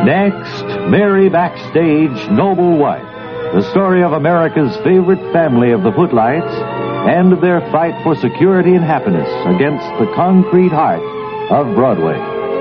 Next, Mary Backstage, Noble Wife. The story of America's favorite family of the Footlights and their fight for security and happiness against the concrete heart of Broadway.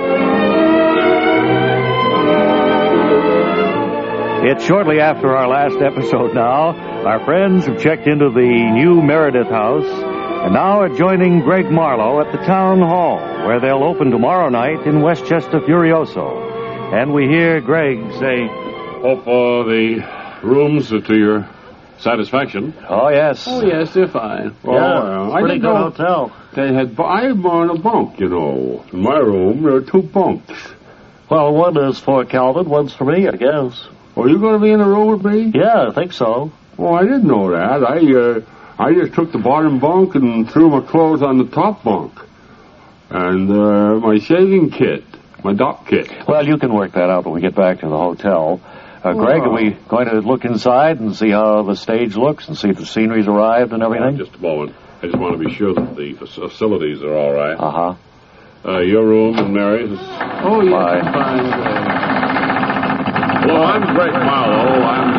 It's shortly after our last episode now. Our friends have checked into the new Meredith House and now are joining Greg Marlowe at the Town Hall, where they'll open tomorrow night in Westchester Furioso. And we hear Greg say, Hope the rooms are to your satisfaction. Oh, yes. Oh, yes, they're fine. Yeah, I pretty didn't good know hotel. They had. I'm on a bunk, you know. In my room, there are 2 bunks. Well, one is for Calvin, one's for me, I guess. Are you going to be in the room with me? Yeah, I think so. Oh, I didn't know that. I just took the bottom bunk and threw my clothes on the top bunk. And my shaving kit, my dock kit. Well, you can work that out when we get back to the hotel. Greg, are we going to look inside and see how the stage looks and see if the scenery's arrived and everything? Just a moment. I just want to be sure that the facilities are all right. Uh-huh. Your room and Mary's is... Oh, yes, Fine. fine. Hello, I'm Greg Marlowe.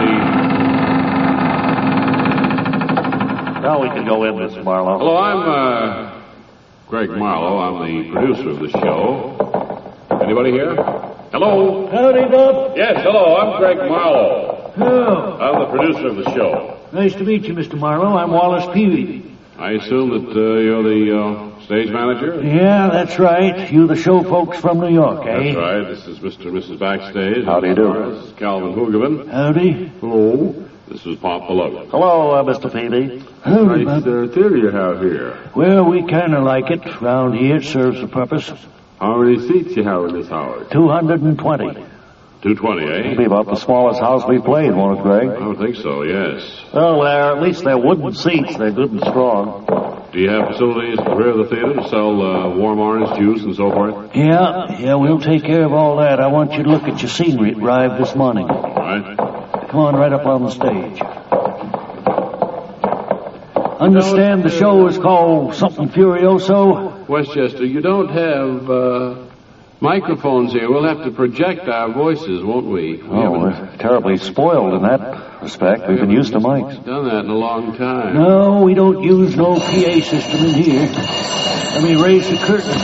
Well, we can go in, Mr. Marlowe. Hello, I'm Greg Marlowe. I'm the producer of the show. Anybody here? Hello? Howdy, Bob. Yes, hello, I'm Greg Marlowe. Oh, I'm the producer of the show. nice to meet you, Mr. Marlowe. I'm Wallace Peavy. I assume that you're the stage manager? Yeah, that's right. You the show folks from New York, eh? That's right. This is Mr. and Mrs. Backstage. How do you do? This is Calvin Hoogerman. Howdy. Hello. This is Pop Beluga. Hello, Mr. Peavy. Howdy, Nice Bob. theater you have here. Well, we kind of like it. Round here, it serves a purpose. How many seats you have in this house? 220. 220, eh? It'll be about the smallest house we played, won't it, Greg? I don't think so, yes. Well, at least they're wooden seats. They're good and strong. Do you have facilities at the rear of the theater to sell warm orange juice and so forth? Yeah, we'll take care of all that. I want you to look at your scenery. It arrived this morning. All right. Come on right up on the stage. Understand the show is called something Furioso? Westchester, you don't have microphones here. We'll have to project our voices, won't we? We're terribly spoiled in that respect. We've been used to mics. Done that in a long time. No, we don't use no PA system in here. Let me raise the curtain.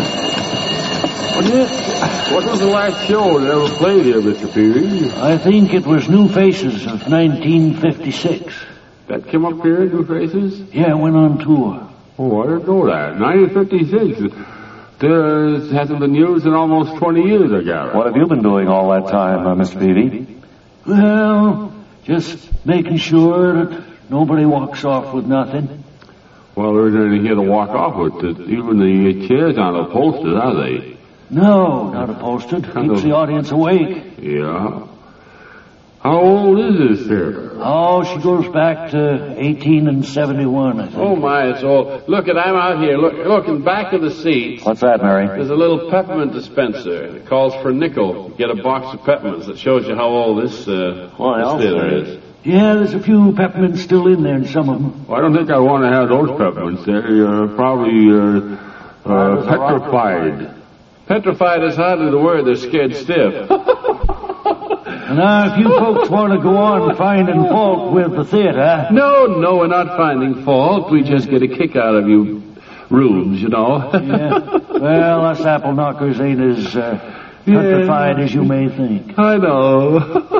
What was the last show that ever played here, Mr. Peavy? I think it was New Faces of 1956. That came up here, New Faces? Yeah, I went on tour. Oh, I didn't know that. 1956. There hasn't been used in almost 20 years, I gather. What have you been doing all that time, Mr. Peavy? Well, just making sure that nobody walks off with nothing. Well, there isn't anything here to walk off with. Even the chairs aren't upholstered, are they? No, not upholstered. Keeps the audience awake. Yeah. How old is this theater? Oh, she goes back to 1871, I think. Oh, my, it's old. Look, I'm out here. Look, in back of the seat. What's that, Mary? There's a little peppermint dispenser. It calls for a nickel. Get a box of peppermints. That shows you how old this theater is. Yeah, there's a few peppermints still in there in some of them. Well, I don't think I want to have those peppermints. They're probably petrified. Petrified is hardly the word. They're scared stiff. Now, if you folks want to go on finding fault with the theater... No, we're not finding fault. We just get a kick out of you rubes, you know. Yeah. Well, us apple knockers ain't as petrified as you may think. I know.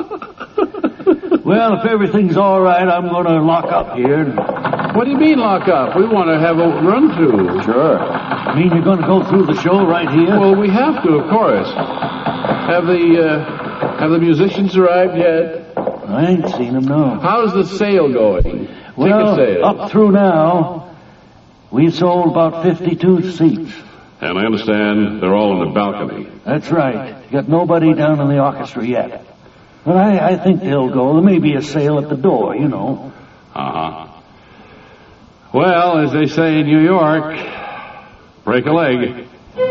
Well, if everything's all right, I'm going to lock up here. What do you mean lock up? We want to have a run-through. Sure. I mean, you're going to go through the show right here? Well, we have to, of course. Have the musicians arrived yet? I ain't seen them, no. How's the sale going? Well, Ticket sale. up through now, we've sold about 52 seats. And I understand they're all in the balcony. That's right. Got nobody down in the orchestra yet. But I think they'll go. There may be a sale at the door, you know. Uh-huh. Well, as they say in New York, break a leg.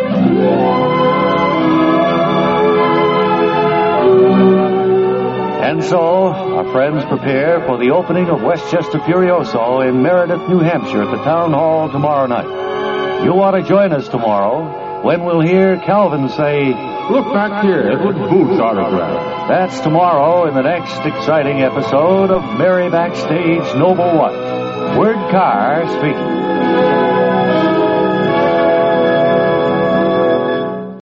And so, our friends prepare for the opening of Westchester Furioso in Meredith, New Hampshire at the Town Hall tomorrow night. You want to join us tomorrow when we'll hear Calvin say, look back here. Edward Booth's autograph. That's tomorrow in the next exciting episode of Merry Backstage Noble What. Word Carr speaking.